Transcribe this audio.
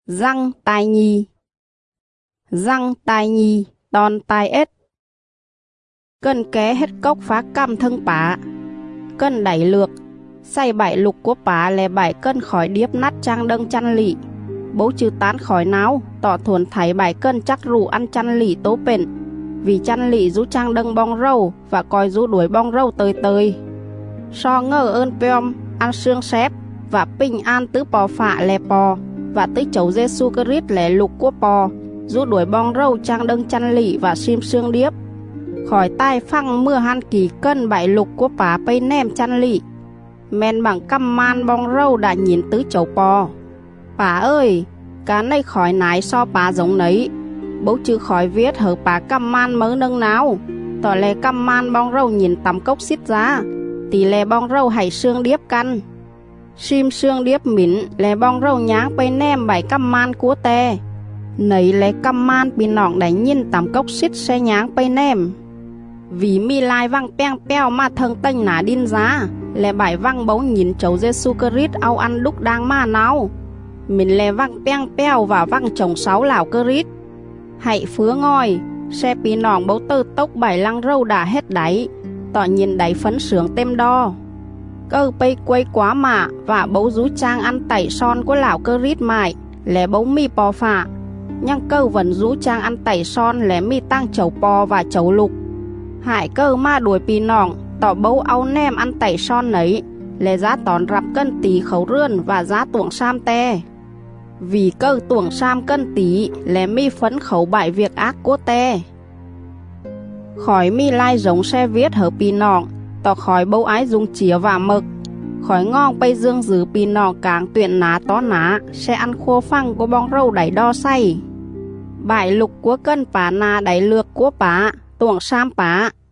Răng tai nhi. Răng tai nhi, đòn tai ếch. Cân ké hết cốc phá căm thân bá. Cân đẩy lược, say bảy lục của bá lè bảy cân khỏi điếp nát trang đâng chăn lị. Bố chư tán khỏi náo, tỏ thuần thấy bảy cân chắc rủ ăn chăn lị tố bền. Vì chăn lị rú trang đâng bong râu và coi rú đuổi bong râu tơi tơi. So ngờ ơn peom, ăn xương xép và bình an tứ bò phạ lè bò và tới chấu Giê-xu Christ lẻ lục của bò, rú đuổi bong râu trang đâng chăn lị và sim xương điếp. Khỏi tai phăng mưa han kỳ cân bảy lục của bả bây nem chăn lị. Men bằng căm man bong râu đã nhìn tứ chấu bò. Bả ơi, cá này khỏi nái so bả giống nấy. Bố chứ khỏi viết hở bả căm man mớ nâng nào. Tỏ lè căm man bong râu nhìn tầm cốc xít giá. Tỷ lè bong râu hãy xương điếp căn. Sim xương điếp mỉn lè bong râu nháng bây nem bảy căm man của tè. Nấy lè căm man bị nọng đánh nhìn tầm cốc xít xe nháng bây nem. Vì mi lai văng peng peo mà thân tênh nả điên giá. Lè bảy văng bấu nhìn chấu Giê-xu Christ ao ăn đúc đang ma nào. Mình lè văng peng peo và văng chồng sáu lão Christ. Hãy phứa ngôi, xe pì nòng bấu tơ tốc bảy lăng râu đã hết đáy. Tỏ nhìn đáy phấn sướng tem đo. Cơ bây quay quá mạ và bấu rú trang ăn tẩy son của lão Christ mại. Lè bấu mi bò phạ. Nhưng cơ vẫn rú trang ăn tẩy son lè mi tăng chấu bò và chấu lục. Hại cơ ma đuổi pì nòng, tỏ bấu áo nem ăn tẩy son nấy, lè giá tón rạp cân tí khấu rươn và giá tuồng sam te. Vì cơ tuồng sam cân tí, lè mi phấn khấu bại việc ác của te. Khỏi mi lai giống xe viết hở pì nòng, tỏ khỏi bấu ái dùng chía và mực. Khỏi ngon bây dương giữ pì nòng càng tuyển ná tó ná, sẽ ăn khô phăng của bong râu đẩy đo say. Bại lục của cân bá nà đáy lược của bá, tuồng sam bá.